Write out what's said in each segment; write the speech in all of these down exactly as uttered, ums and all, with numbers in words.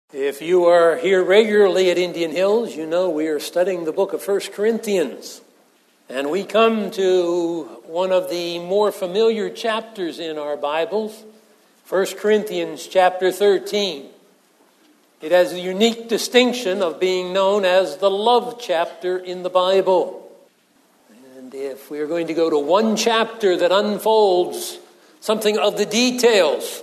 If you are here regularly at Indian Hills, you know we are studying the book of First Corinthians. And we come to one of the more familiar chapters in our Bibles, First Corinthians chapter thirteen. It has a unique distinction of being known as the love chapter in the Bible. And if we are going to go to one chapter that unfolds something of the details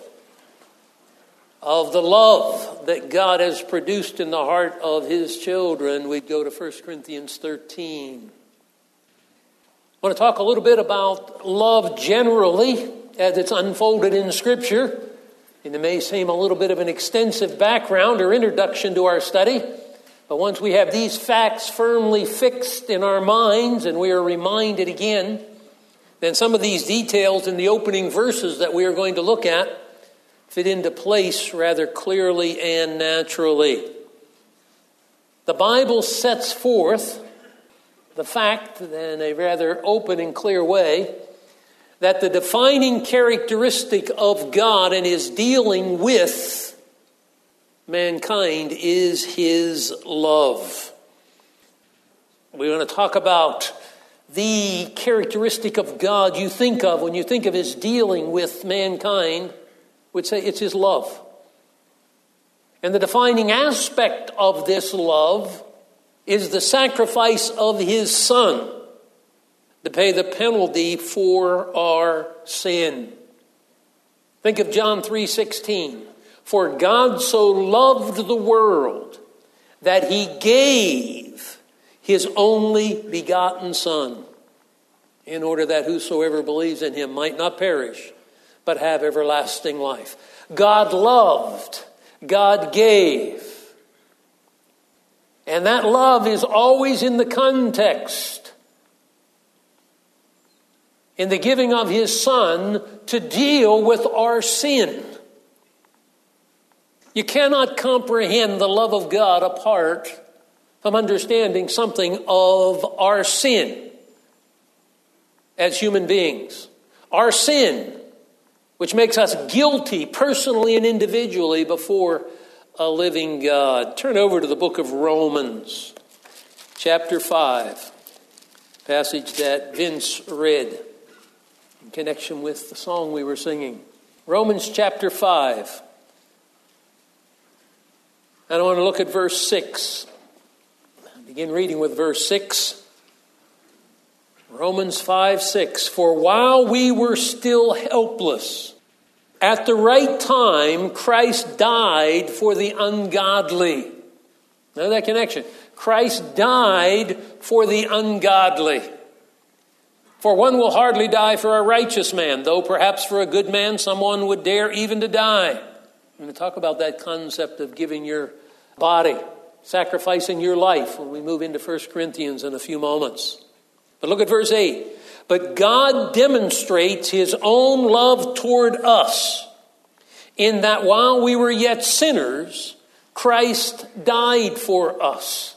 of the love that God has produced in the heart of his children, we'd go to First Corinthians thirteen. I want to talk a little bit about love generally as it's unfolded in Scripture. And it may seem a little bit of an extensive background or introduction to our study, but once we have these facts firmly fixed in our minds and we are reminded again, then some of these details in the opening verses that we are going to look at fit into place rather clearly and naturally. The Bible sets forth the fact in a rather open and clear way that the defining characteristic of God and his dealing with mankind is his love. We're going to talk about the characteristic of God you think of when you think of his dealing with mankind. Would say it's his love. And the defining aspect of this love is the sacrifice of his Son to pay the penalty for our sin. Think of John three sixteen. For God so loved the world that he gave his only begotten Son, in order that whosoever believes in him might not perish, but have everlasting life. God loved, God gave. And that love is always in the context, in the giving of his Son to deal with our sin. You cannot comprehend the love of God apart from understanding something of our sin as human beings. Our sin, which makes us guilty personally and individually before a living God. Turn over to the book of Romans, chapter five, passage that Vince read in connection with the song we were singing. Romans chapter five. And I want to look at verse six. I'll begin reading with verse six. Romans five six. For while we were still helpless, at the right time, Christ died for the ungodly. Know that connection. Christ died for the ungodly. For one will hardly die for a righteous man, though perhaps for a good man someone would dare even to die. I'm going to talk about that concept of giving your body, sacrificing your life when we move into First Corinthians in a few moments. But look at verse eight. But God demonstrates his own love toward us in that while we were yet sinners, Christ died for us.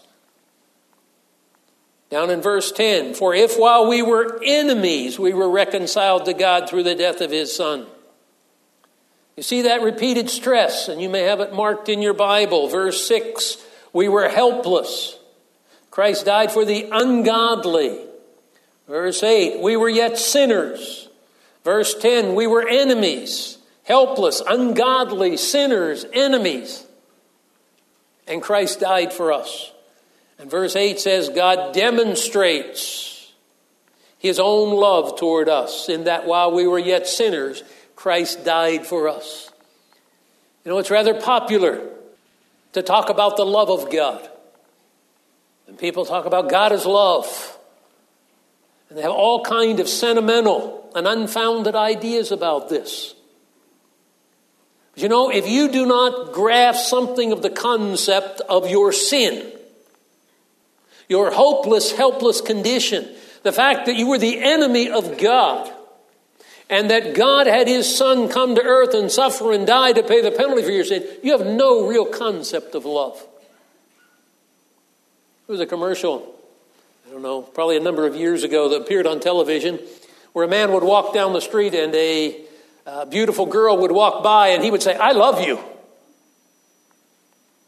Down in verse ten, for if while we were enemies, we were reconciled to God through the death of his Son. You see that repeated stress, and you may have it marked in your Bible. Verse six, we were helpless. Christ died for the ungodly. Verse eight, we were yet sinners. Verse ten, we were enemies, helpless, ungodly, sinners, enemies. And Christ died for us. And verse eight says, God demonstrates his own love toward us in that while we were yet sinners, Christ died for us. You know, it's rather popular to talk about the love of God. And people talk about God as love. And they have all kinds of sentimental and unfounded ideas about this. But you know, if you do not grasp something of the concept of your sin, your hopeless, helpless condition, the fact that you were the enemy of God, and that God had his Son come to earth and suffer and die to pay the penalty for your sin, you have no real concept of love. There was a commercial, I don't know, probably a number of years ago that appeared on television where a man would walk down the street and a uh, beautiful girl would walk by and he would say, I love you.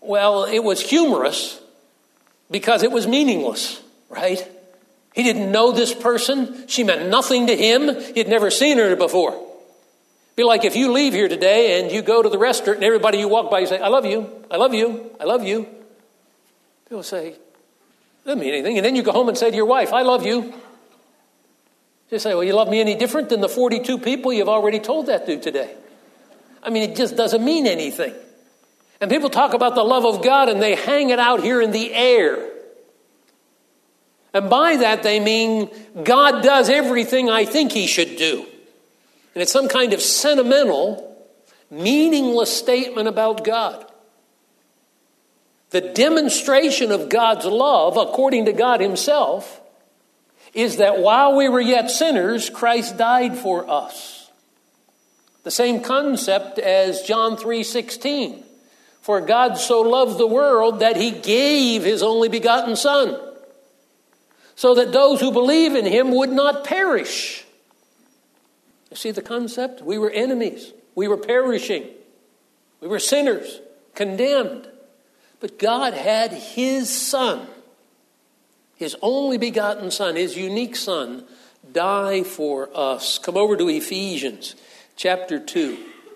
Well, it was humorous because it was meaningless, right? He didn't know this person. She meant nothing to him. He'd never seen her before. Be like if you leave here today and you go to the restaurant and everybody you walk by, you say, I love you, I love you, I love you. People say, doesn't mean anything. And then you go home and say to your wife, I love you. You say, well, you love me any different than the forty-two people you've already told that to today? I mean, it just doesn't mean anything. And people talk about the love of God and they hang it out here in the air. And by that they mean God does everything I think he should do. And it's some kind of sentimental, meaningless statement about God. The demonstration of God's love, according to God himself, is that while we were yet sinners, Christ died for us. The same concept as John three sixteen. For God so loved the world that he gave his only begotten Son, so that those who believe in him would not perish. You see the concept? We were enemies. We were perishing. We were sinners, condemned. But God had his Son, his only begotten Son, his unique Son, die for us. Come over to Ephesians chapter two.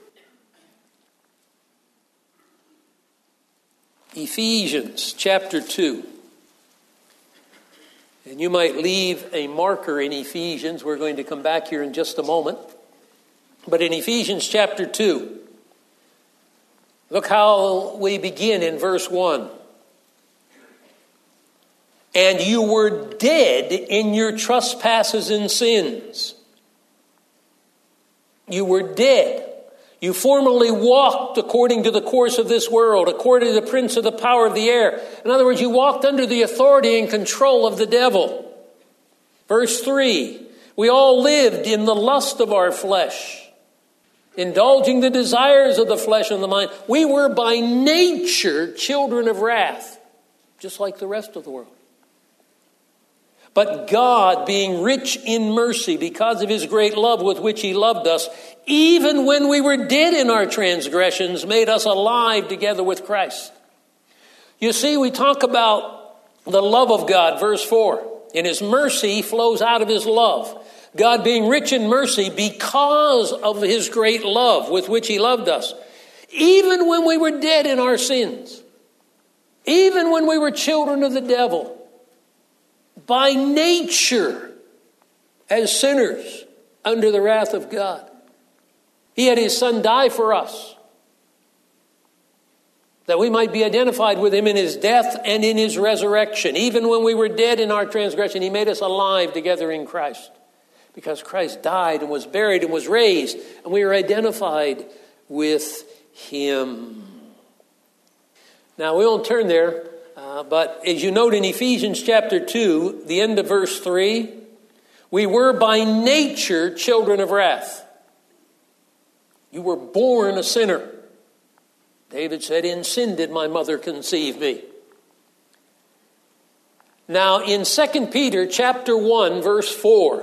Ephesians chapter two. And you might leave a marker in Ephesians. We're going to come back here in just a moment. But in Ephesians chapter two, look how we begin in verse one. And you were dead in your trespasses and sins. You were dead. You formerly walked according to the course of this world, according to the prince of the power of the air. In other words, you walked under the authority and control of the devil. Verse three, we all lived in the lust of our flesh, indulging the desires of the flesh and the mind. We were by nature children of wrath, just like the rest of the world. But God, being rich in mercy because of his great love with which he loved us, even when we were dead in our transgressions, made us alive together with Christ. You see, we talk about the love of God, verse four. And his mercy flows out of his love. God being rich in mercy because of his great love with which he loved us. Even when we were dead in our sins. Even when we were children of the devil. By nature, as sinners under the wrath of God. He had his Son die for us, that we might be identified with him in his death and in his resurrection. Even when we were dead in our transgression, he made us alive together in Christ. Because Christ died and was buried and was raised, and we are identified with him. Now, we won't turn there, uh, but as you note in Ephesians chapter two, the end of verse three, we were by nature children of wrath. You were born a sinner. David said, in sin did my mother conceive me. Now, in Second Peter chapter one, verse four,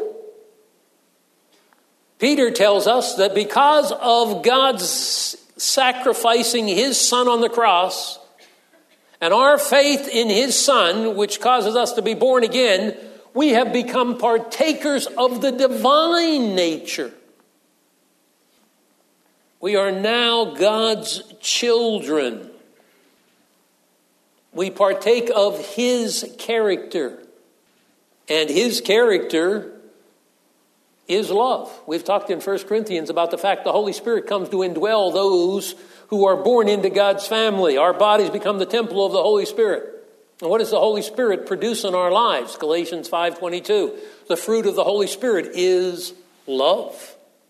Peter tells us that because of God's sacrificing his Son on the cross, and our faith in his Son, which causes us to be born again, we have become partakers of the divine nature. We are now God's children. We partake of his character. And his character is love. We've talked in First Corinthians about the fact the Holy Spirit comes to indwell those who are born into God's family. Our bodies become the temple of the Holy Spirit. And what does the Holy Spirit produce in our lives? Galatians five twenty-two. The fruit of the Holy Spirit is love.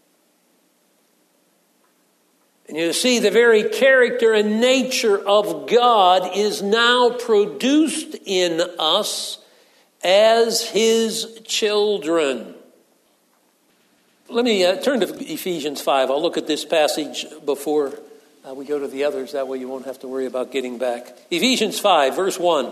And you see, the very character and nature of God is now produced in us as his children. Let me uh, turn to Ephesians five. I'll look at this passage before uh, we go to the others. That way you won't have to worry about getting back. Ephesians five, verse one.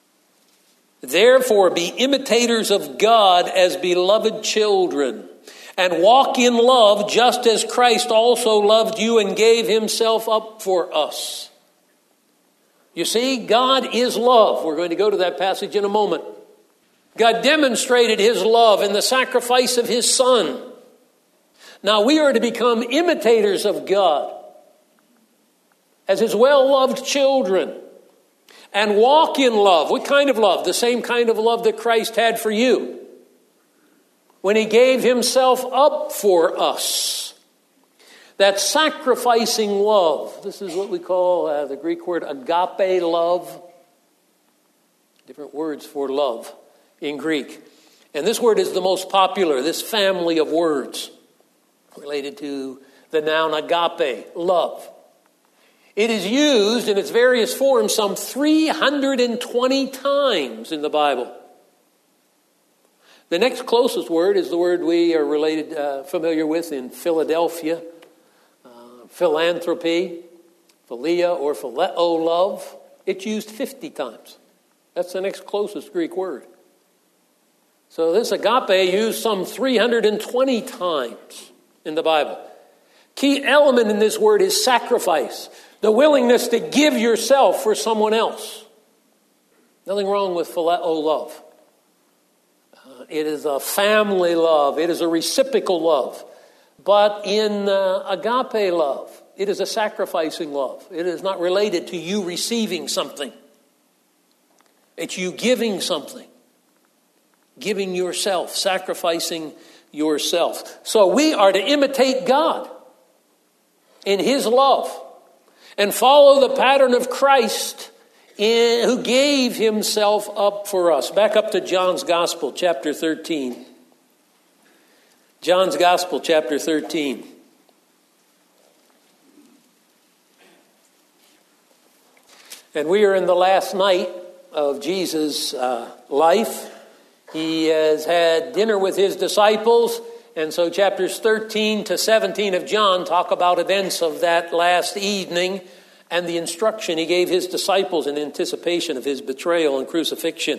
Therefore, be imitators of God as beloved children, And walk in love just as Christ also loved you and gave himself up for us. You see, God is love. We're going to go to that passage in a moment. God demonstrated his love in the sacrifice of his Son. Now we are to become imitators of God as his well-loved children and walk in love. What kind of love? The same kind of love that Christ had for you when he gave himself up for us. That sacrificing love. This is what we call uh, the Greek word agape love. Different words for love in Greek. And this word is the most popular, this family of words related to the noun agape, love. It is used in its various forms some three hundred twenty times in the Bible. The next closest word is the word we are related, uh, familiar with in Philadelphia, uh, philanthropy, philia or phileo love. It's used fifty times. That's the next closest Greek word. So this agape used some three hundred twenty times in the Bible. Key element in this word is sacrifice, the willingness to give yourself for someone else. Nothing wrong with phileo love. It is a family love. It is a reciprocal love. But in uh, agape love, it is a sacrificing love. It is not related to you receiving something. It's you giving something. Giving yourself, sacrificing yourself. So we are to imitate God in his love and follow the pattern of Christ In, who gave himself up for us. Back up to John's Gospel, chapter thirteen. John's Gospel, chapter thirteen. And we are in the last night of Jesus' uh, life. He has had dinner with his disciples. And so chapters thirteen to seventeen of John talk about events of that last evening and the instruction he gave his disciples in anticipation of his betrayal and crucifixion.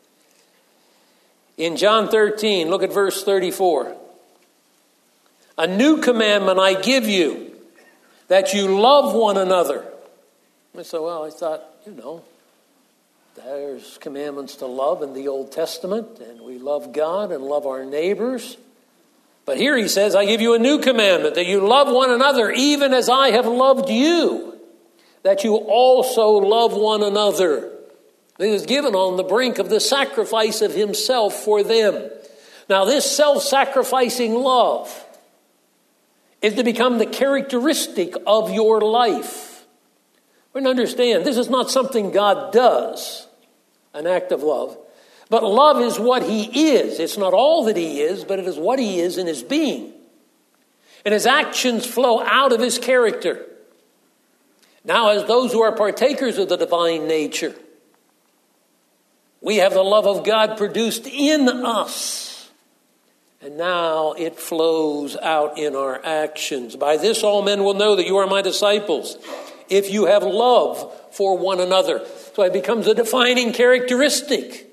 In John thirteen, look at verse thirty-four. A new commandment I give you, that you love one another. I said, well, I thought, you know, there's commandments to love in the Old Testament, and we love God and love our neighbors. But here he says, I give you a new commandment, that you love one another, even as I have loved you. That you also love one another. This is given on the brink of the sacrifice of himself for them. Now this self-sacrificing love is to become the characteristic of your life. We're to understand, this is not something God does, an act of love. But love is what he is. It's not all that he is, but it is what he is in his being. And his actions flow out of his character. Now, as those who are partakers of the divine nature, we have the love of God produced in us. And now it flows out in our actions. By this all men will know that you are my disciples, if you have love for one another. So it becomes a defining characteristic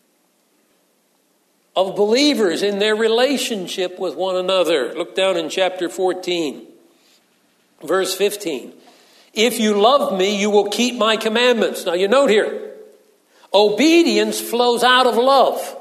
of believers in their relationship with one another. Look down in chapter fourteen, verse fifteen. If you love me, you will keep my commandments. Now you note here, obedience flows out of love.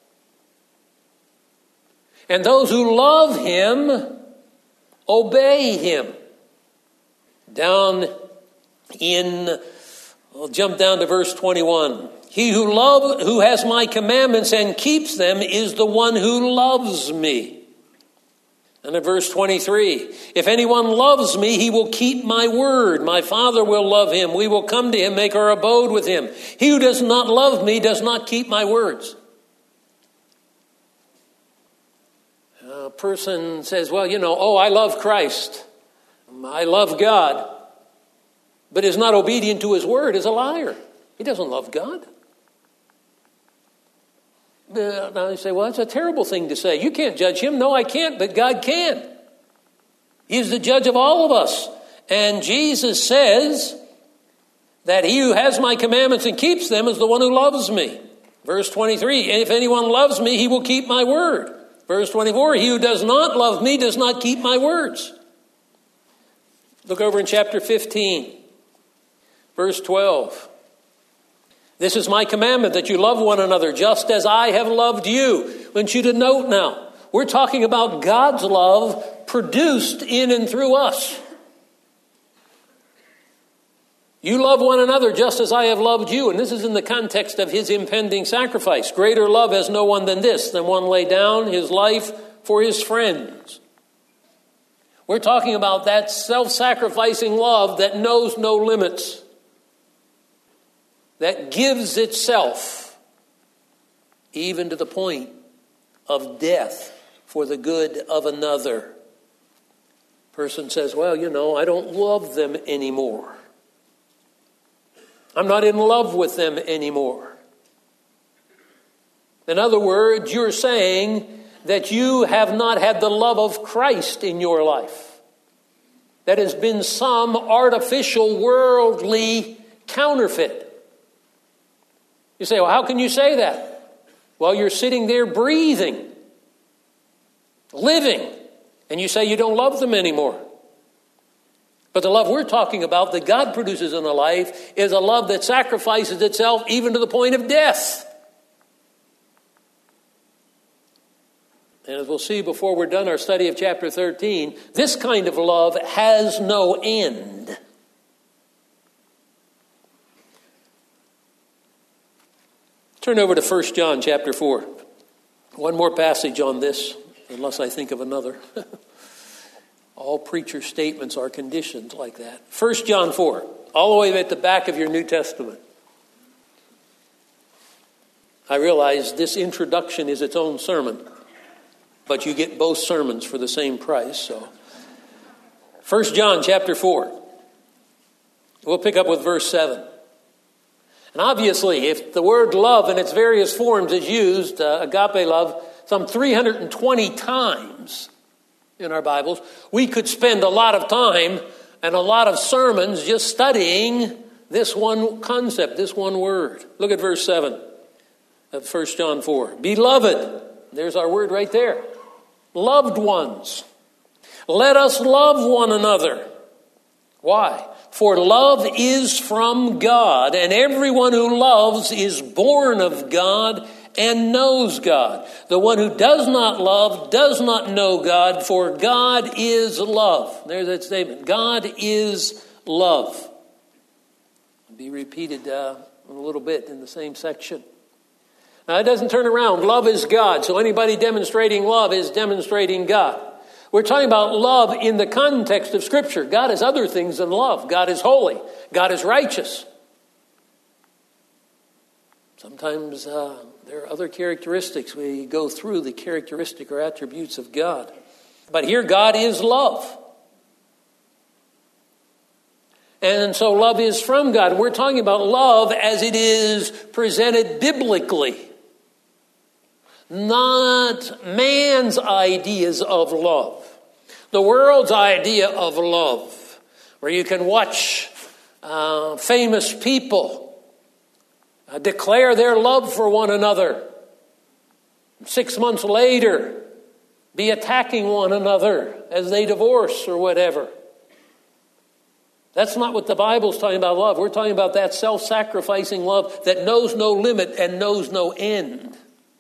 And those who love him, obey him. Down in, we'll jump down to verse twenty-one. He who love, who has my commandments and keeps them is the one who loves me. And in verse twenty-three, if anyone loves me, he will keep my word. My Father will love him. We will come to him, make our abode with him. He who does not love me does not keep my words. A person says, well, you know, oh, I love Christ. I love God. But is not obedient to his word is a liar. He doesn't love God. Now you say, well, that's a terrible thing to say. You can't judge him. No, I can't, but God can. He is the judge of all of us. And Jesus says that he who has my commandments and keeps them is the one who loves me. Verse twenty-three, if anyone loves me, he will keep my word. Verse twenty-four, he who does not love me does not keep my words. Look over in chapter fifteen, verse twelve. This is my commandment, that you love one another just as I have loved you. I want you to note now, we're talking about God's love produced in and through us. You love one another just as I have loved you. And this is in the context of his impending sacrifice. Greater love has no one than this, than one lay down his life for his friends. We're talking about that self-sacrificing love that knows no limits, that gives itself even to the point of death for the good of another. Person says, well, you know, I don't love them anymore. I'm not in love with them anymore. In other words, you're saying that you have not had the love of Christ in your life. That has been some artificial, worldly counterfeit. You say, well, how can you say that? Well, you're sitting there breathing, living, and you say you don't love them anymore. But the love we're talking about that God produces in a life is a love that sacrifices itself even to the point of death. And as we'll see before we're done our study of chapter thirteen, this kind of love has no end. Turn over to First John chapter four. One more passage on this, unless I think of another. All preacher statements are conditioned like that. First John four, all the way at the back of your New Testament. I realize this introduction is its own sermon, but you get both sermons for the same price. So, First John chapter four. We'll pick up with verse seven. And obviously, if the word love in its various forms is used, uh, agape love, some three hundred twenty times in our Bibles, we could spend a lot of time and a lot of sermons just studying this one concept, this one word. Look at verse seven of First John four. Beloved, there's our word right there. Loved ones, let us love one another. Why? For love is from God, and everyone who loves is born of God and knows God. The one who does not love does not know God, for God is love. There's that statement. God is love. It'll be repeated uh, in a little bit in the same section. Now, it doesn't turn around. Love is God. So anybody demonstrating love is demonstrating God. We're talking about love in the context of Scripture. God is other things than love. God is holy. God is righteous. Sometimes uh, there are other characteristics. We go through the characteristic or attributes of God. But here God is love. And so love is from God. We're talking about love as it is presented biblically. Not man's ideas of love. The world's idea of love, where you can watch uh, famous people uh, declare their love for one another. Six months later, be attacking one another as they divorce or whatever. That's not what the Bible's talking about love. We're talking about that self-sacrificing love that knows no limit and knows no end.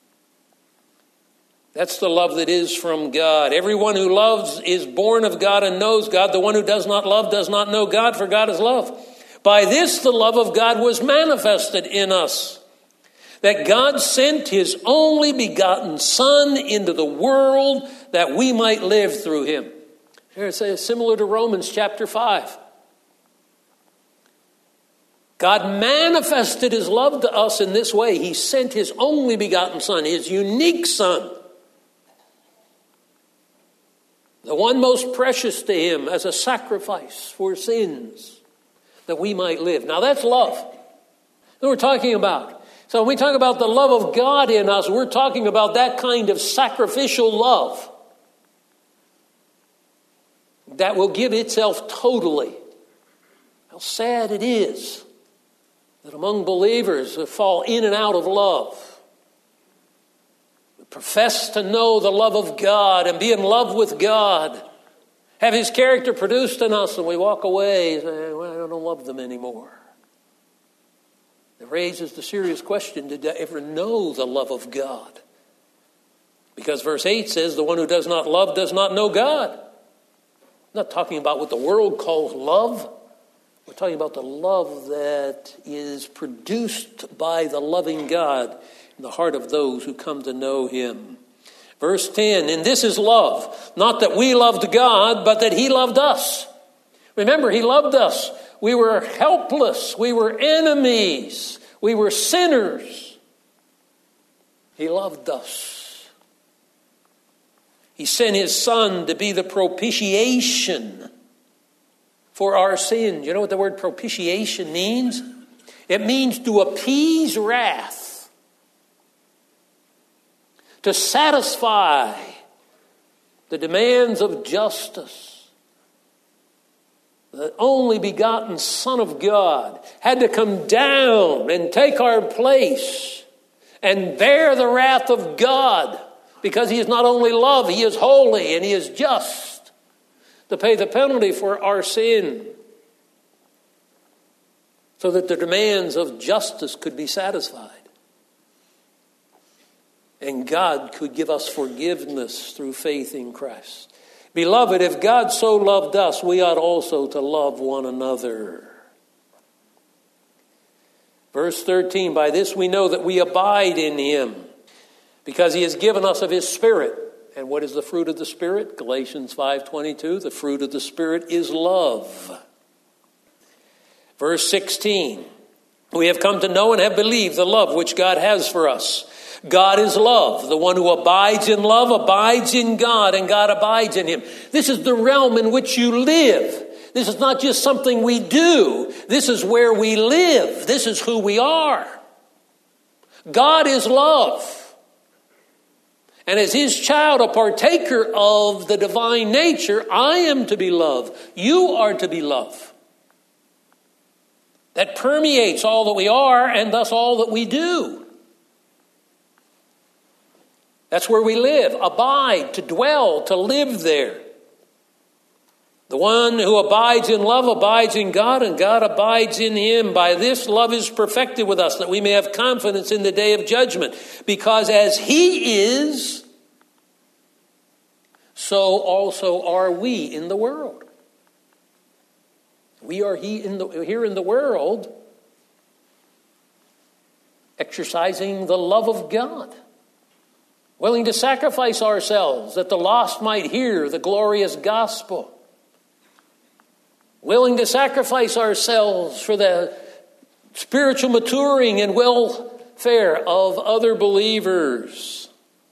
That's the love that is from God. Everyone who loves is born of God and knows God. The one who does not love does not know God, for God is love. By this the love of God was manifested in us, that God sent his only begotten Son into the world that we might live through him. Here it says, similar to Romans chapter five. God manifested his love to us in this way. He sent his only begotten Son, his unique Son, the one most precious to him, as a sacrifice for sins, that we might live. Now that's love that we're talking about. So when we talk about the love of God in us, we're talking about that kind of sacrificial love that will give itself totally. How sad it is that among believers who fall in and out of love, profess to know the love of God and be in love with God, have His character produced in us, and we walk away saying, well, I don't love them anymore. It raises the serious question, did I ever know the love of God? Because verse eight says, the one who does not love does not know God. I'm not talking about what the world calls love. We're talking about the love that is produced by the loving God in the heart of those who come to know Him. Verse ten, and this is love, not that we loved God, but that He loved us. Remember, He loved us. We were helpless. We were enemies. We were sinners. He loved us. He sent His Son to be the propitiation for our sins. You know what the word propitiation means? It means to appease wrath, to satisfy the demands of justice. The only begotten Son of God had to come down and take our place and bear the wrath of God, because He is not only love, He is holy and He is just, to pay the penalty for our sin, so that the demands of justice could be satisfied. And God could give us forgiveness through faith in Christ. Beloved, if God so loved us, we ought also to love one another. Verse thirteen, by this we know that we abide in Him, because He has given us of His Spirit. And what is the fruit of the Spirit? Galatians five twenty-two, the fruit of the Spirit is love. Verse sixteen, we have come to know and have believed the love which God has for us. God is love. The one who abides in love abides in God, and God abides in him. This is the realm in which you live. This is not just something we do. This is where we live. This is who we are. God is love. And as His child, a partaker of the divine nature, I am to be love. You are to be love. That permeates all that we are and thus all that we do. That's where we live. Abide, to dwell, to live there. The one who abides in love abides in God, and God abides in him. By this love is perfected with us, that we may have confidence in the day of judgment. Because as He is, so also are we in the world. We are he in the, here in the world, exercising the love of God. Willing to sacrifice ourselves that the lost might hear the glorious gospel. Willing to sacrifice ourselves for the spiritual maturing and welfare of other believers.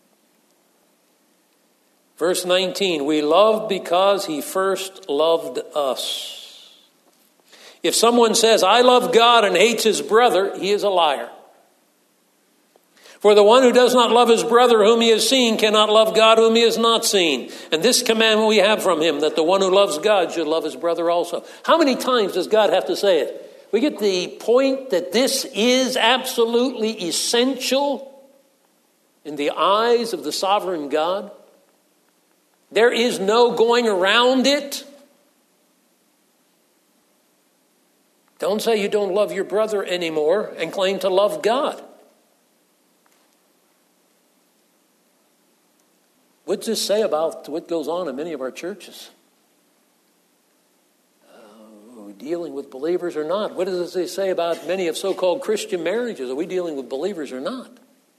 Verse nineteen, we love because He first loved us. If someone says, I love God, and hates his brother, he is a liar. For the one who does not love his brother whom he has seen cannot love God whom he has not seen. And this commandment we have from Him, that the one who loves God should love his brother also. How many times does God have to say it? We get the point that this is absolutely essential in the eyes of the sovereign God. There is no going around it. Don't say you don't love your brother anymore and claim to love God. What does this say about what goes on in many of our churches? Uh, are we dealing with believers or not? What does this say about many of so-called Christian marriages? Are we dealing with believers or not?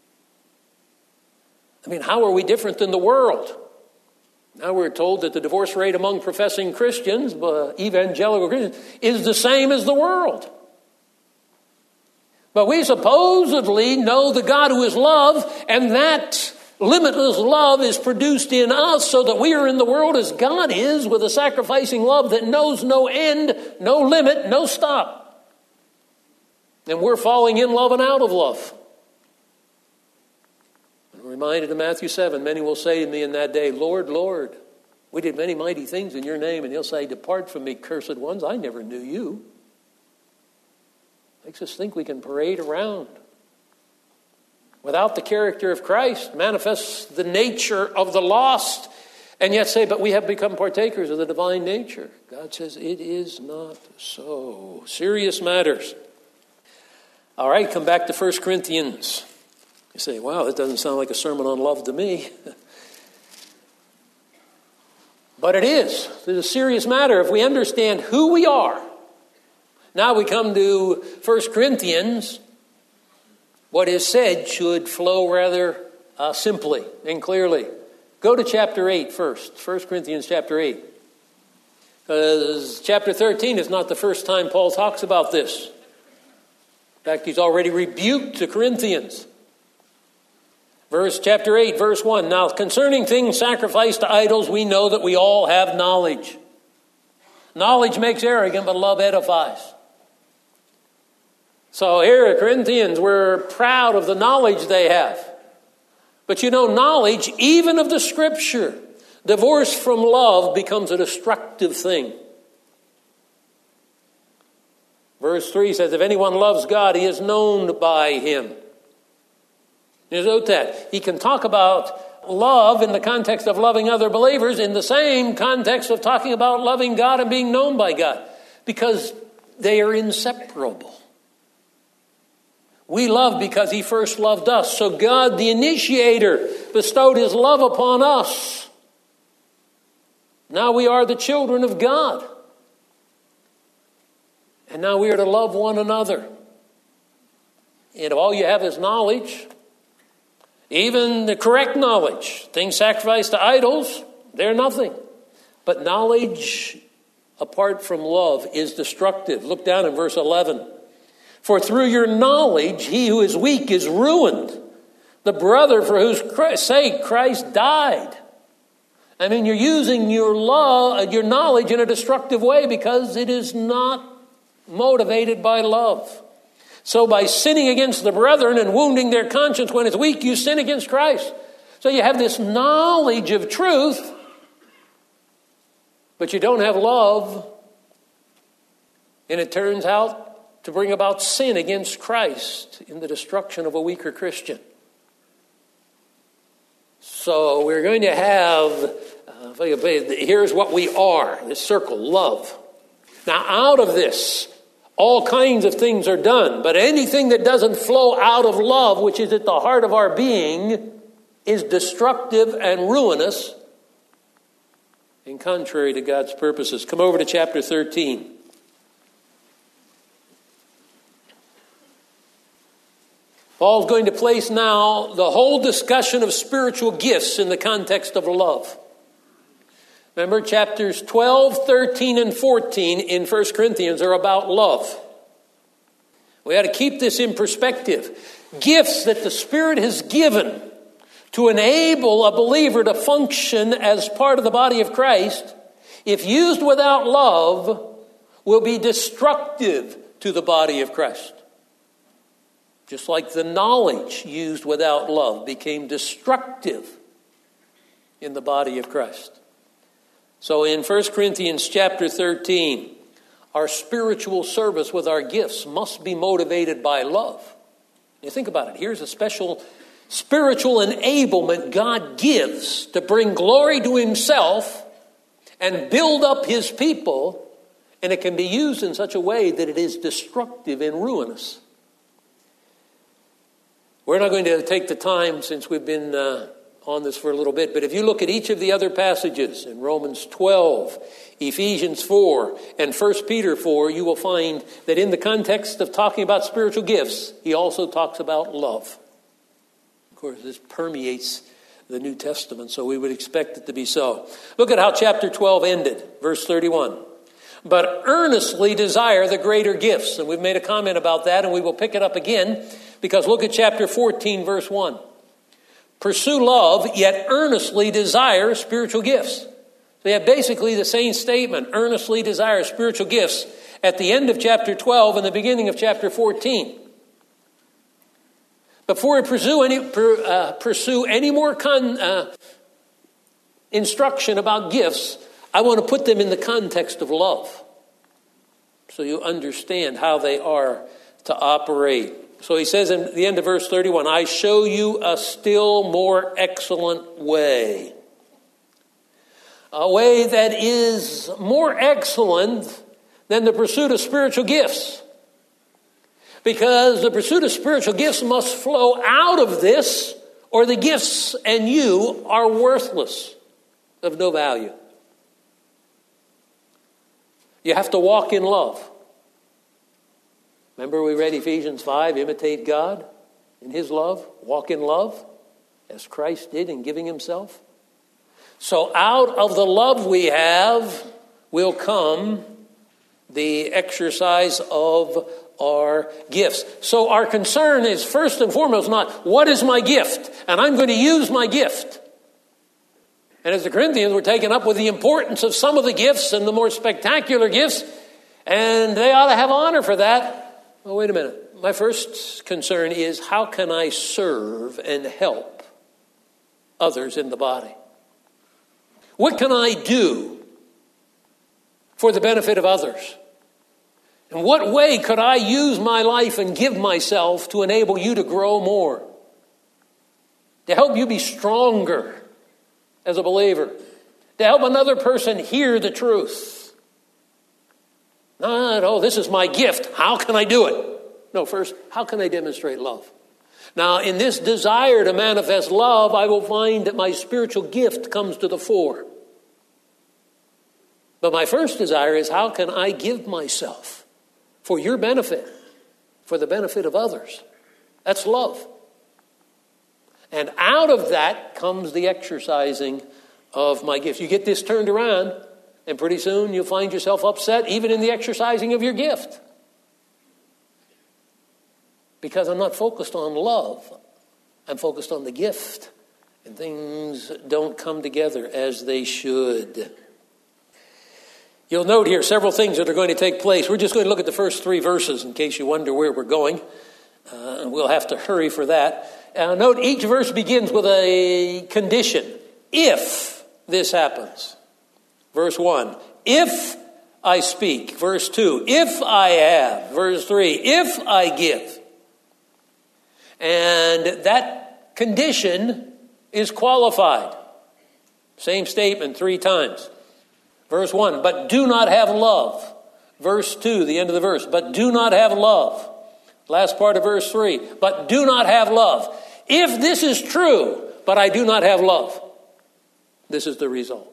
I mean, how are we different than the world? Now we're told that the divorce rate among professing Christians, uh, evangelical Christians, is the same as the world. But we supposedly know the God who is love, and that limitless love is produced in us so that we are in the world as God is, with a sacrificing love that knows no end, no limit, no stop. And we're falling in love and out of love. I'm reminded of Matthew seven, many will say to me in that day, Lord, Lord, we did many mighty things in your name. And He'll say, depart from me, cursed ones, I never knew you. Makes us think we can parade around. without the character of Christ, manifests the nature of the lost, and yet say, but we have become partakers of the divine nature. God says it is not so. Serious matters. All right, come back to First Corinthians. You say, wow, that doesn't sound like a sermon on love to me. But it is. It's a serious matter. If we understand who we are, now we come to First Corinthians. What is said should flow rather uh, simply and clearly. Go to chapter eight first. First Corinthians chapter eight. Because chapter thirteen is not the first time Paul talks about this. In fact, he's already rebuked the Corinthians. Verse chapter eight, verse one. Now, concerning things sacrificed to idols, we know that we all have knowledge. Knowledge makes arrogant, but love edifies. So here, the Corinthians were proud of the knowledge they have. But you know, knowledge, even of the Scripture, divorced from love, becomes a destructive thing. Verse three says, if anyone loves God, he is known by him. You note that. He can talk about love in the context of loving other believers in the same context of talking about loving God and being known by God. Because they are inseparable. We love because he first loved us. So God, the initiator, bestowed his love upon us. Now we are the children of God. And now we are to love one another. And if all you have is knowledge, even the correct knowledge, things sacrificed to idols, they're nothing. But knowledge apart from love is destructive. Look down in verse eleven. For through your knowledge, he who is weak is ruined. The brother for whose sake Christ died. I mean, you're using your love, your knowledge in a destructive way because it is not motivated by love. So by sinning against the brethren and wounding their conscience when it's weak, you sin against Christ. So you have this knowledge of truth, but you don't have love. And it turns out to bring about sin against Christ in the destruction of a weaker Christian. So we're going to have, uh, here's what we are, this circle, love. Now out of this, all kinds of things are done, but anything that doesn't flow out of love, which is at the heart of our being, is destructive and ruinous and contrary to God's purposes. Come over to chapter thirteen. Paul's going to place now the whole discussion of spiritual gifts in the context of love. Remember, chapters twelve, thirteen, and fourteen in First Corinthians are about love. We ought to keep this in perspective. Gifts that the Spirit has given to enable a believer to function as part of the body of Christ, if used without love, will be destructive to the body of Christ. Just like the knowledge used without love became destructive in the body of Christ. So in First Corinthians chapter thirteen, our spiritual service with our gifts must be motivated by love. You think about it. Here's a special spiritual enablement God gives to bring glory to himself and build up his people, and it can be used in such a way that it is destructive and ruinous. We're not going to take the time, since we've been uh, on this for a little bit, but if you look at each of the other passages in Romans twelve, Ephesians four, and First Peter four, you will find that in the context of talking about spiritual gifts, he also talks about love. Of course, this permeates the New Testament, so we would expect it to be so. Look at how chapter twelve ended, verse thirty-one. But earnestly desire the greater gifts. And we've made a comment about that, and we will pick it up again, because look at chapter fourteen, verse one. Pursue love, yet earnestly desire spiritual gifts. So you have basically the same statement, earnestly desire spiritual gifts, at the end of chapter twelve and the beginning of chapter fourteen. Before we pursue any, uh, pursue any more con, uh, instruction about gifts, I want to put them in the context of love, so you understand how they are to operate. So he says in the end of verse thirty-one, I show you a still more excellent way. A way that is more excellent than the pursuit of spiritual gifts. Because the pursuit of spiritual gifts must flow out of this, or the gifts and you are worthless, of no value. You have to walk in love. Remember we read Ephesians five, imitate God in his love, walk in love, as Christ did in giving himself. So out of the love we have will come the exercise of our gifts. So our concern is first and foremost not, what is my gift? And I'm going to use my gift. And as the Corinthians were taken up with the importance of some of the gifts and the more spectacular gifts, and they ought to have honor for that. Well, wait a minute. My first concern is, how can I serve and help others in the body? What can I do for the benefit of others? In what way could I use my life and give myself to enable you to grow more? To help you be stronger as a believer? To help another person hear the truth? Not, oh, this is my gift. How can I do it? No, first, how can I demonstrate love? Now, in this desire to manifest love, I will find that my spiritual gift comes to the fore. But my first desire is, how can I give myself for your benefit, for the benefit of others? That's love. And out of that comes the exercising of my gifts. You get this turned around, and pretty soon you'll find yourself upset even in the exercising of your gift. Because I'm not focused on love. I'm focused on the gift. And things don't come together as they should. You'll note here several things that are going to take place. We're just going to look at the first three verses in case you wonder where we're going. Uh, we'll have to hurry for that. Uh, note each verse begins with a condition. If this happens. Verse one, if I speak. Verse two, if I have. Verse three, if I give. And that condition is qualified. Same statement three times. Verse one, but do not have love. Verse two, the end of the verse, but do not have love. Last part of verse three, but do not have love. If this is true, but I do not have love, this is the result.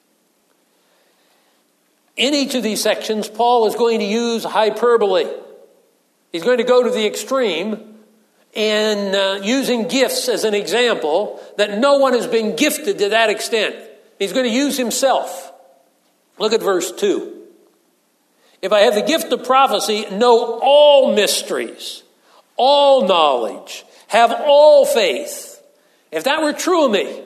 In each of these sections, Paul is going to use hyperbole. He's going to go to the extreme in uh, using gifts as an example that no one has been gifted to that extent. He's going to use himself. Look at verse two. If I have the gift of prophecy, know all mysteries, all knowledge, have all faith. If that were true of me,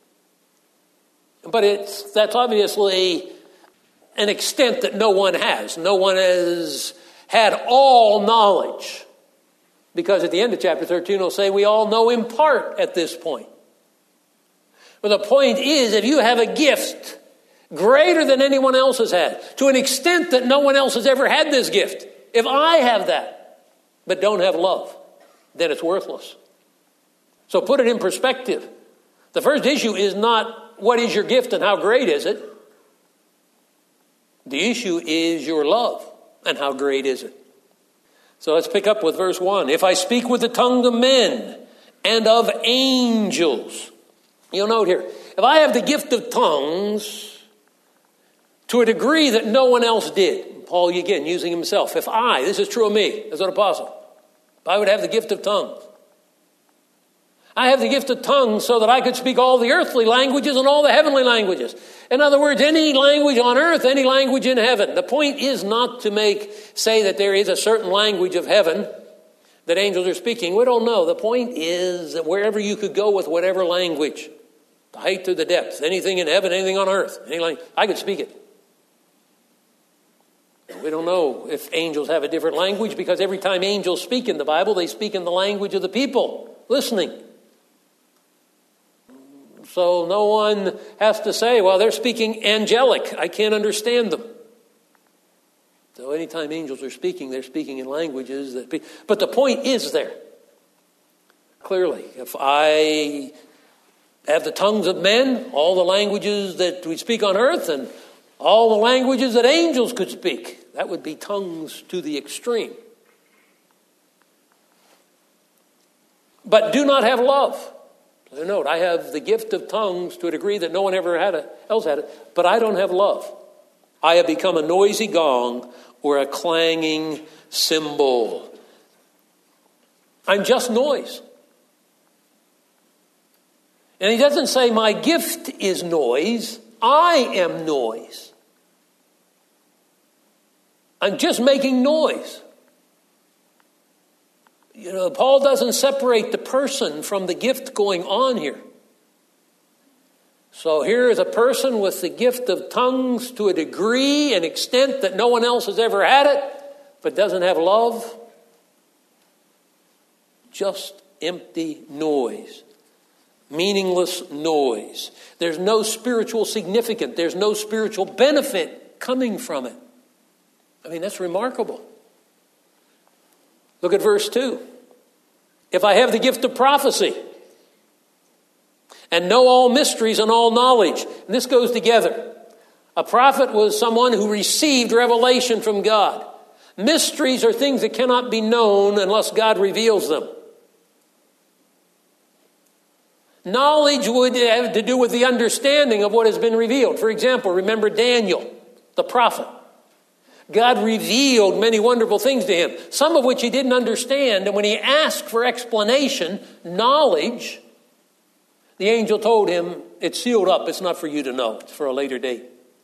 but it's that's obviously an extent that no one has. No one has had all knowledge. Because at the end of chapter thirteen, it'll say we all know in part at this point. But the point is, if you have a gift greater than anyone else has had, to an extent that no one else has ever had this gift. If I have that, but don't have love, then it's worthless. So put it in perspective. The first issue is not what is your gift and how great is it. The issue is your love and how great is it. So let's pick up with verse one. If I speak with the tongue of men and of angels. You'll note here, if I have the gift of tongues to a degree that no one else did. Paul, again, using himself. If I, this is true of me as an apostle, if I would have the gift of tongues. I have the gift of tongues so that I could speak all the earthly languages and all the heavenly languages. In other words, any language on earth, any language in heaven. The point is not to make, say that there is a certain language of heaven that angels are speaking. We don't know. The point is that wherever you could go with whatever language, the height or the depth, anything in heaven, anything on earth, any language, I could speak it. We don't know if angels have a different language because every time angels speak in the Bible, they speak in the language of the people listening. So no one has to say, well, they're speaking angelic. I can't understand them. So anytime angels are speaking, they're speaking in languages that... Be, but the point is there. Clearly, if I have the tongues of men, all the languages that we speak on earth, and all the languages that angels could speak, that would be tongues to the extreme. But do not have love. So note, I have the gift of tongues to a degree that no one ever had it, else had it, but I don't have love. I have become a noisy gong or a clanging cymbal. I'm just noise. And he doesn't say my gift is noise. I am noise. I'm just making noise. You know, Paul doesn't separate the person from the gift going on here. So here is a person with the gift of tongues to a degree and extent that no one else has ever had it, but doesn't have love. Just empty noise. Meaningless noise. There's no spiritual significance. There's no spiritual benefit coming from it. I mean, that's remarkable. Look at verse two. If I have the gift of prophecy and know all mysteries and all knowledge. And this goes together. A prophet was someone who received revelation from God. Mysteries are things that cannot be known unless God reveals them. Knowledge would have to do with the understanding of what has been revealed. For example, remember Daniel, the prophet. God revealed many wonderful things to him, some of which he didn't understand. And when he asked for explanation, knowledge, the angel told him, it's sealed up. It's not for you to know. It's for a later date.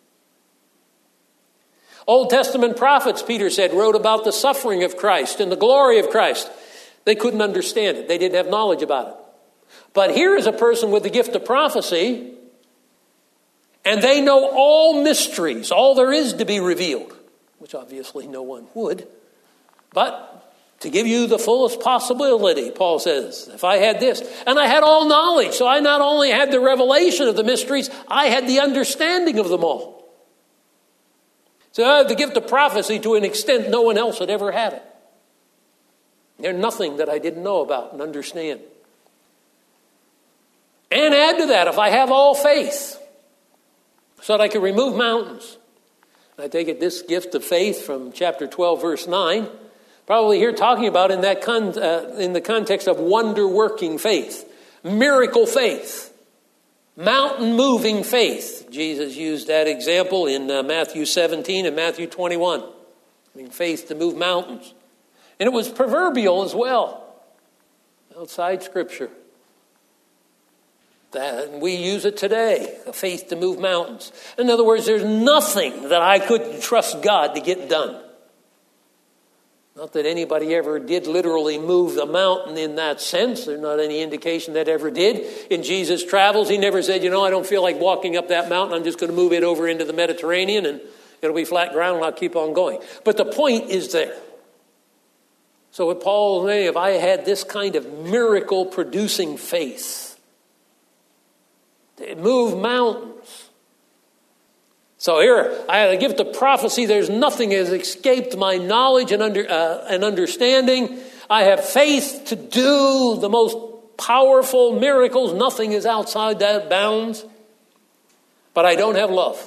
Old Testament prophets, Peter said, wrote about the suffering of Christ and the glory of Christ. They couldn't understand it. They didn't have knowledge about it. But here is a person with the gift of prophecy, and they know all mysteries, all there is to be revealed, which obviously no one would. But to give you the fullest possibility, Paul says, if I had this, and I had all knowledge, so I not only had the revelation of the mysteries, I had the understanding of them all. So I have the gift of prophecy to an extent no one else had ever had it. There's nothing that I didn't know about and understand. And add to that, if I have all faith, so that I can remove mountains. I take it this gift of faith from chapter twelve, verse nine, probably here talking about in that con- uh, in the context of wonder-working faith, miracle faith, mountain-moving faith. Jesus used that example in uh, Matthew seventeen and Matthew twenty-one. I mean, faith to move mountains. And it was proverbial as well, outside Scripture. That, and we use it today, a faith to move mountains. In other words, there's nothing that I couldn't trust God to get done. Not that anybody ever did literally move the mountain in that sense. There's not any indication that ever did. In Jesus' travels, he never said, you know, I don't feel like walking up that mountain. I'm just going to move it over into the Mediterranean and it'll be flat ground and I'll keep on going. But the point is there. So with Paul, if I had this kind of miracle-producing faith, to move mountains. So here, I had a gift of prophecy. There's nothing has escaped my knowledge and, under, uh, and understanding. I have faith to do the most powerful miracles. Nothing is outside that bounds. But I don't have love.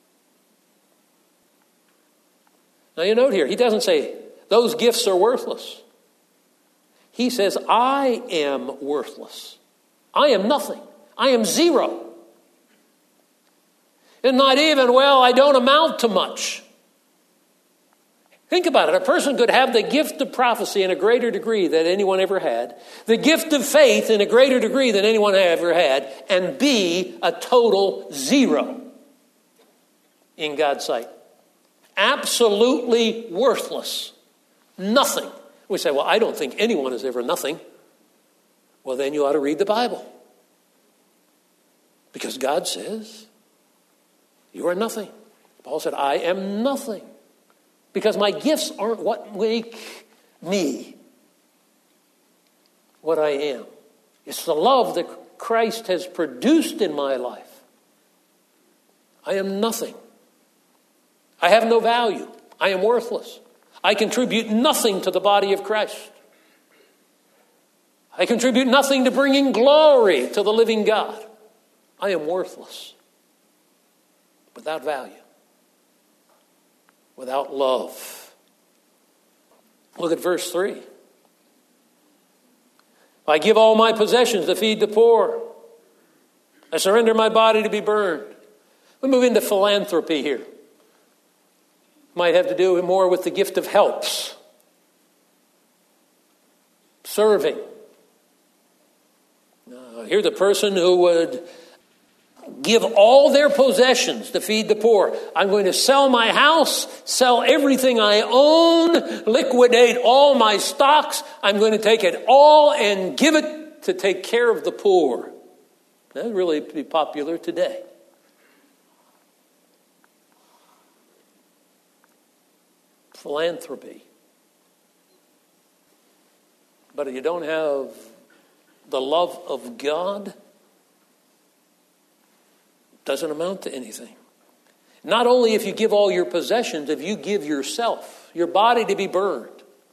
Now you note here, he doesn't say, those gifts are worthless. He says, I am worthless. I am nothing. I am zero. And not even, well, I don't amount to much. Think about it. A person could have the gift of prophecy in a greater degree than anyone ever had, the gift of faith in a greater degree than anyone ever had, and be a total zero in God's sight. Absolutely worthless. Nothing. We say, well, I don't think anyone is ever nothing. Well, then you ought to read the Bible. Because God says, you are nothing. Paul said, I am nothing. Because my gifts aren't what make me what I am. It's the love that Christ has produced in my life. I am nothing. I have no value. I am worthless. I contribute nothing to the body of Christ. I contribute nothing to bringing glory to the living God. I am worthless. Without value. Without love. Look at verse three. I give all my possessions to feed the poor. I surrender my body to be burned. We move into philanthropy here. Might have to do more with the gift of helps. Serving. Uh, here's a person who would give all their possessions to feed the poor. I'm going to sell my house, sell everything I own, liquidate all my stocks. I'm going to take it all and give it to take care of the poor. That would really be popular today. Philanthropy. But if you don't have the love of God, it doesn't amount to anything. Not only if you give all your possessions, if you give yourself, your body to be burned.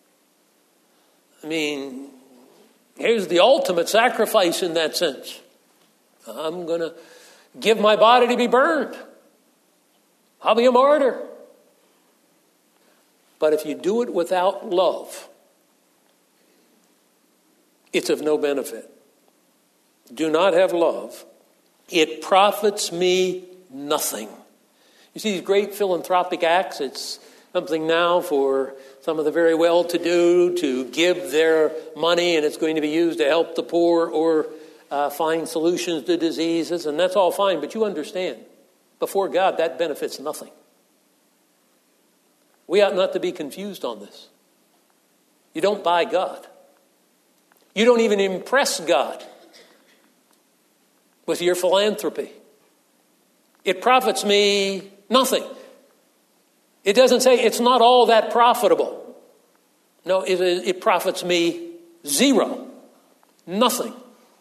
I mean, here's the ultimate sacrifice in that sense. I'm going to give my body to be burned. I'll be a martyr. But if you do it without love, it's of no benefit. Do not have love. It profits me nothing. You see these great philanthropic acts, it's something now for some of the very well-to-do to give their money, and it's going to be used to help the poor or uh, find solutions to diseases, and that's all fine. But you understand, before God, that benefits nothing. We ought not to be confused on this. You don't buy God. You don't even impress God with your philanthropy. It profits me nothing. It doesn't say it's not all that profitable. No, it, it profits me zero. Nothing.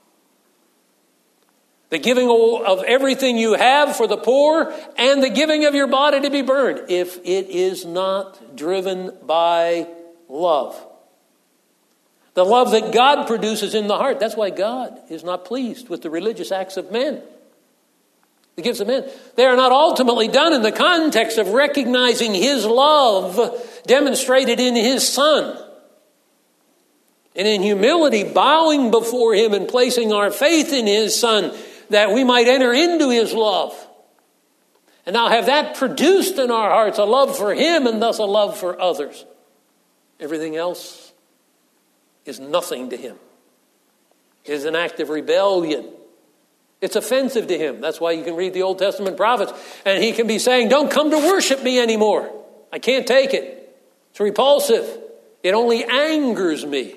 The giving of everything you have for the poor and the giving of your body to be burned, if it is not driven by love. The love that God produces in the heart. That's why God is not pleased with the religious acts of men. The gifts of men. They are not ultimately done in the context of recognizing His love demonstrated in His Son. And in humility, bowing before Him and placing our faith in His Son, that we might enter into His love. And now have that produced in our hearts, a love for Him and thus a love for others. Everything else is nothing to Him. It is an act of rebellion. It's offensive to Him. That's why you can read the Old Testament prophets and He can be saying, don't come to worship me anymore. I can't take it. It's repulsive. It only angers me.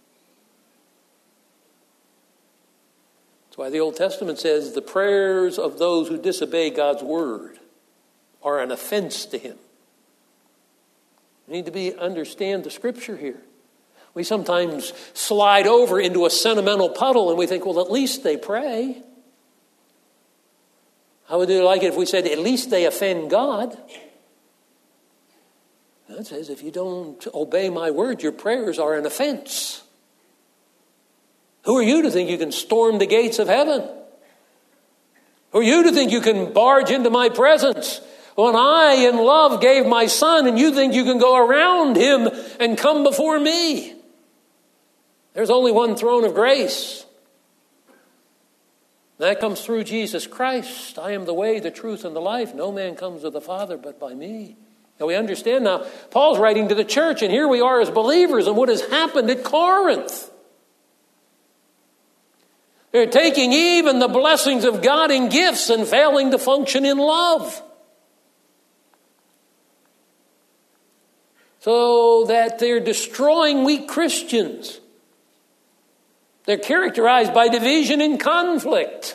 That's why the Old Testament says the prayers of those who disobey God's word are an offense to Him. We need to be understand the Scripture here. We sometimes slide over into a sentimental puddle and we think, well, at least they pray. How would you like it if we said, at least they offend God? That says, if you don't obey my word, your prayers are an offense. Who are you to think you can storm the gates of heaven? Who are you to think you can barge into my presence when I, in love, gave my Son, and you think you can go around Him and come before me? There's only one throne of grace. That comes through Jesus Christ. I am the way, the truth, and the life. No man comes to the Father but by me. Now we understand now, Paul's writing to the church, and here we are as believers, and what has happened at Corinth. They're taking even the blessings of God in gifts and failing to function in love. So that they're destroying weak Christians. They're characterized by division and conflict.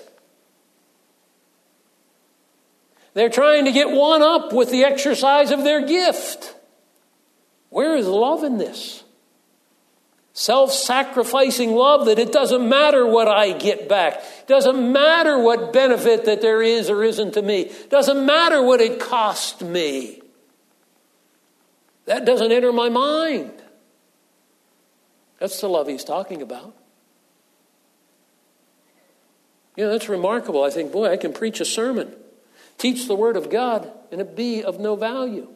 They're trying to get one up with the exercise of their gift. Where is love in this? Self-sacrificing love that it doesn't matter what I get back. It doesn't matter what benefit that there is or isn't to me. It doesn't matter what it cost me. That doesn't enter my mind. That's the love he's talking about. You know, that's remarkable. I think, boy, I can preach a sermon, teach the Word of God, and it be of no value.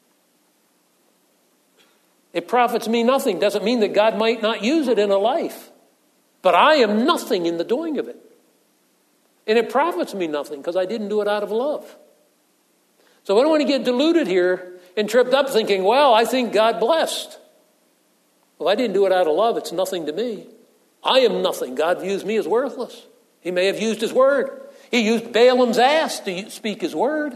It profits me nothing. Doesn't mean that God might not use it in a life. But I am nothing in the doing of it. And it profits me nothing because I didn't do it out of love. So I don't want to get deluded here and tripped up thinking, well, I think God blessed. Well, I didn't do it out of love. It's nothing to me. I am nothing. God views me as worthless. He may have used his word. He used Balaam's ass to speak his word.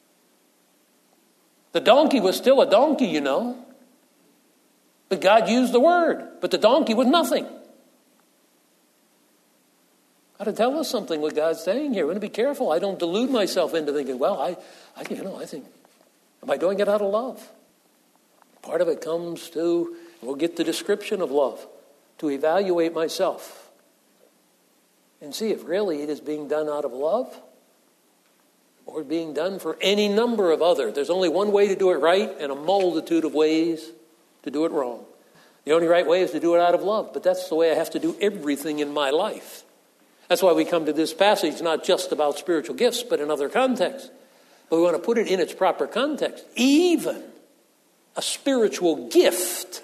The donkey was still a donkey, you know. But God used the word. But the donkey was nothing. Got to tell us something what God's saying here. We want to be careful. I don't delude myself into thinking, well, I, I you know, I think, am I doing it out of love? Part of it comes to, we'll get the description of love, to evaluate myself and see if really it is being done out of love or being done for any number of other. There's only one way to do it right and a multitude of ways to do it wrong. The only right way is to do it out of love, but that's the way I have to do everything in my life. That's why we come to this passage, not just about spiritual gifts, but in other contexts. But we want to put it in its proper context. Even a spiritual gift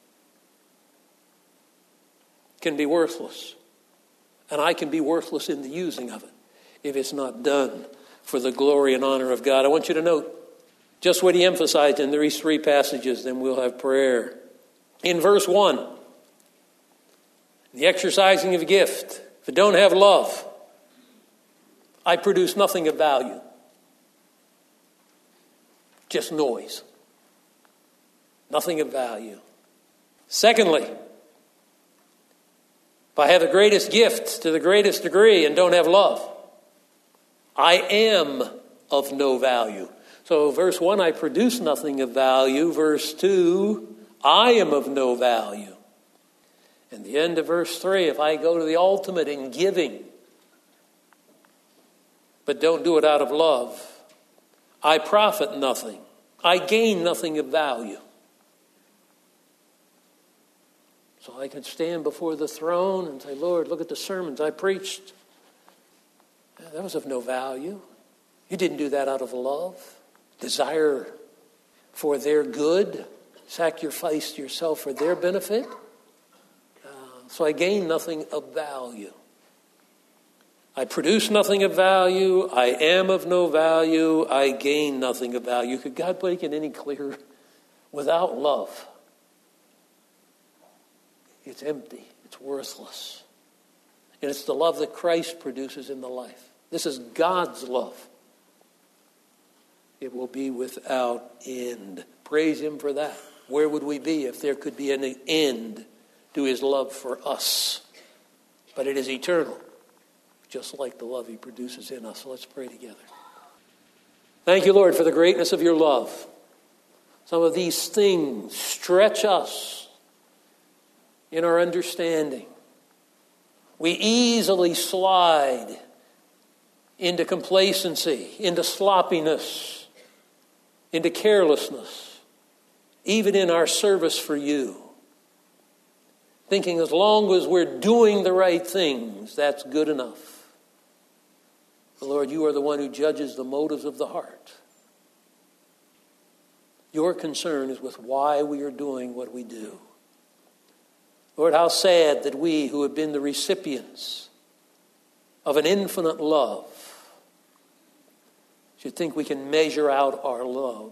can be worthless. And I can be worthless in the using of it if it's not done for the glory and honor of God. I want you to note just what he emphasized in these three passages, then we'll have prayer. In verse one, the exercising of a gift. If I don't have love, I produce nothing of value. Just noise. Nothing of value. Secondly, if I have the greatest gift to the greatest degree and don't have love, I am of no value. So verse one, I produce nothing of value. Verse two, I am of no value. And the end of verse three, if I go to the ultimate in giving, but don't do it out of love, I profit nothing. I gain nothing of value. So I could stand before the throne and say, Lord, look at the sermons I preached. That was of no value. You didn't do that out of love. Desire for their good. Sacrifice yourself for their benefit. Uh, so I gain nothing of value. I produce nothing of value. I am of no value. I gain nothing of value. Could God make it any clearer? Without love, it's empty. It's worthless. And it's the love that Christ produces in the life. This is God's love. It will be without end. Praise him for that. Where would we be if there could be an end to his love for us? But it is eternal, just like the love he produces in us. So let's pray together. Thank you, Lord, for the greatness of your love. Some of these things stretch us in our understanding. We easily slide into complacency, into sloppiness, into carelessness, even in our service for you. Thinking as long as we're doing the right things, that's good enough. But Lord, you are the one who judges the motives of the heart. Your concern is with why we are doing what we do. Lord, how sad that we who have been the recipients of an infinite love should think we can measure out our love.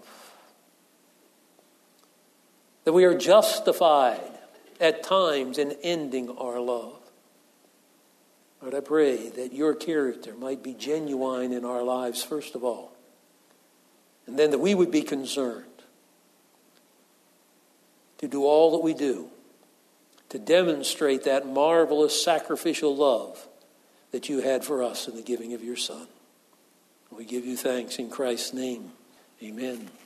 That we are justified at times in ending our love. Lord, I pray that your character might be genuine in our lives, first of all. And then that we would be concerned to do all that we do to demonstrate that marvelous sacrificial love that you had for us in the giving of your Son. We give you thanks in Christ's name. Amen.